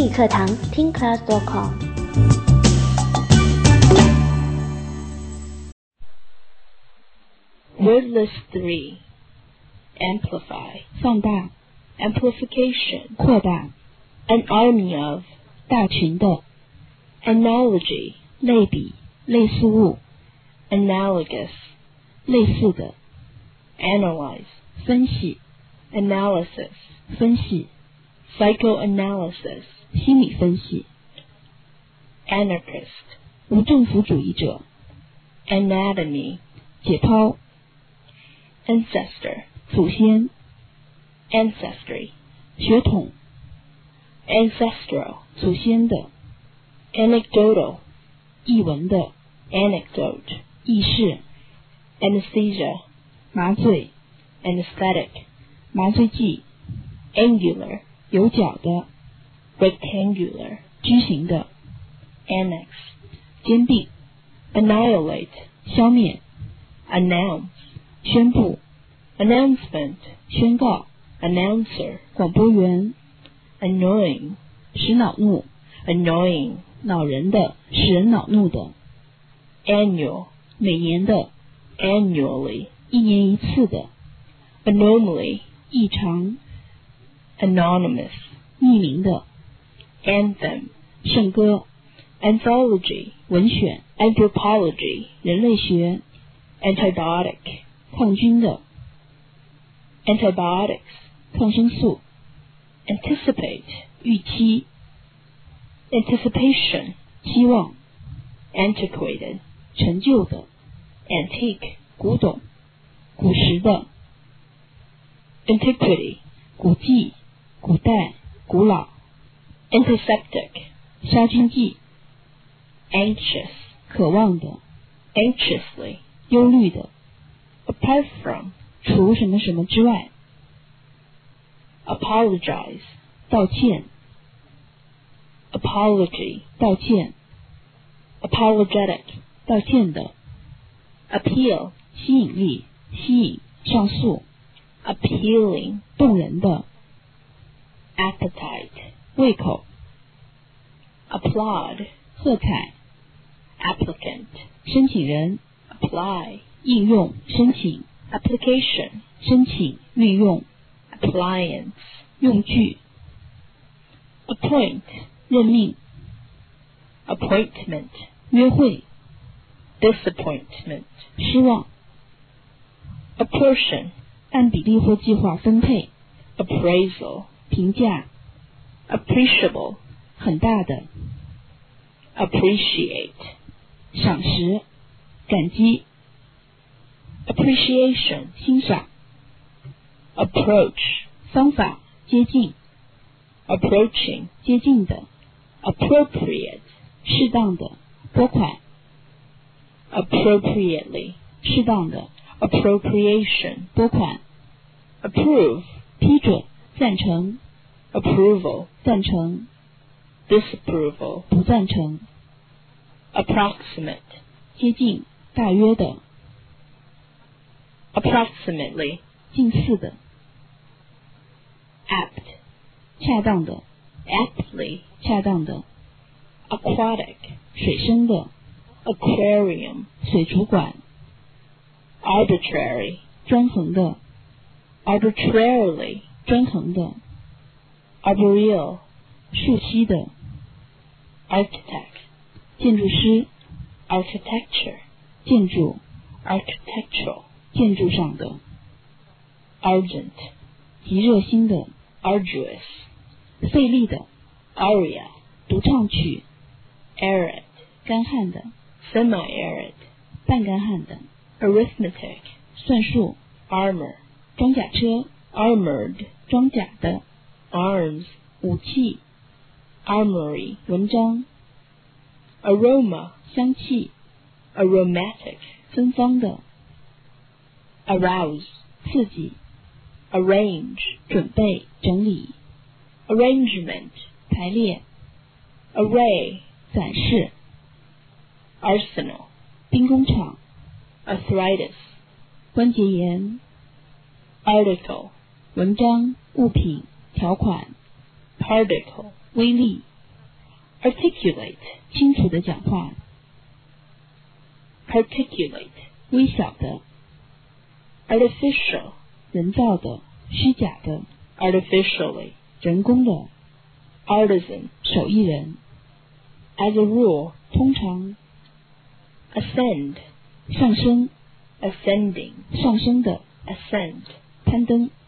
语课堂听 class.com。 Word list 3. Amplify. 放大 Amplification. 扩大 An army of. 大群的 Analogy. 类比类似物 Analogous. 类似的 Analyze. 分析 Analysis. 分析 Psychoanalysis. 心理分析 Anarchist. 无政府主义者 Anatomy. 解剖 Ancestor. 祖先 Ancestry. 血统 Ancestral. 祖先的 Anecdotal. 译文的 Anecdote. 意识 Anesthesia. 麻醉 Anesthetic. 麻醉剂 Angular. 有角的 Rectangular. 矩形的 Annex. 兼并 Annihilate. 消灭 Announce. 宣布 Announcement. 宣告 Announcer. 广播员 Annoying. 使恼怒 Annoying. 恼人的使人恼怒的 Annual. 每年的 Annually. 一年一次的 Anomaly. 异常 Anonymous. 匿名的 Anthem. 圣歌 Anthology. 文选 Anthropology. 人类学 Antibiotic. 抗菌的 Antibiotics. 抗生素 Anticipate. 预期 Anticipation. 期望 Antiquated. 陈旧的 Antique. 古董古时的 Antiquity. 古迹古代古老 Antiseptic. 杀菌剂 Anxious. 渴望的 Anxiously. 忧虑的 Apart from. 除什么什么之外 Apologize. 道歉 Apology. 道歉 Apologetic. 道歉的 Appeal. 吸引力吸引上诉 Appealing. 动人的 Appetite. 胃口 Applaud. 喝彩 Applicant. 申请人 Apply. 应用申请 Application. 申请运用 Appliance. 用具 Appoint. 任命 Appointment. 约会 Disappointment. 失望 Apportion. 按比例或计划分配 Appraisal. 评价 Appreciable. 很大的 Appreciate. 赏识感激 Appreciation. 欣赏 Approach. 方法接近 Approaching. 接近的 Appropriate. 适当的拨款 Appropriately. 适当的 Appropriation. 拨款 Approve. 批准赞成 Approval. 赞成 Disapproval. 不赞成 Approximate. 接近大约的 Approximately. 近似的 Apt. 恰当的 Aptly. 恰当的 Aquatic. 水生的 Aquarium. 水族馆 Arbitrary. 专横的 Arbitrarily. 专横的 Arboreal. 树栖的 Architect. 建筑师 Architecture. 建筑 Architectural. 建筑上的 Argent. 极热心的 Arduous. 费力的 Aria. 独唱曲 Arid. 干旱的 Semi-arid. 半干旱的 Arithmetic. 算术 Armor. 装甲车 Armored. 装甲的 Arms. 武器 Armory. 文章 Aroma. 香气 Aromatic. 芬芳的 Arouse. 刺激 Arrange. 准备整理 Arrangement. 排列 Array. 展示 Arsenal. 兵工厂 Arthritis. 关节炎 Article. 文章物品条款 Particle. 微粒 articulate, 清楚的讲话， particulate, 微小的， artificial, 人造的，虚假的， artificially, 人工的， artisan, 手艺人， as a rule, 通常， ascend, 上升， ascending, 上升的， ascent, 攀登。